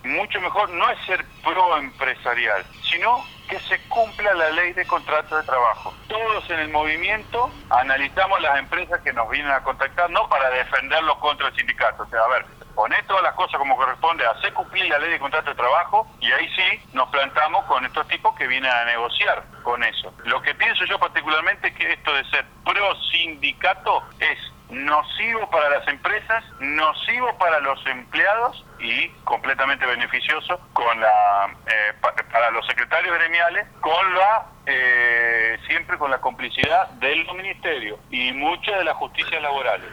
mucho mejor no es ser pro empresarial, sino que se cumpla la ley de contrato de trabajo. Todos en el movimiento analizamos las empresas que nos vienen a contactar, no para defenderlos contra el sindicato, o sea, a ver, poné todas las cosas como corresponde, hacer cumplir la ley de contrato de trabajo y ahí sí nos plantamos con estos tipos que vienen a negociar con eso. Lo que pienso yo particularmente es que esto de ser pro sindicato es nocivo para las empresas, nocivo para los empleados y completamente beneficioso con para los secretarios gremiales, con siempre con la complicidad del ministerio y muchas de las justicias laborales.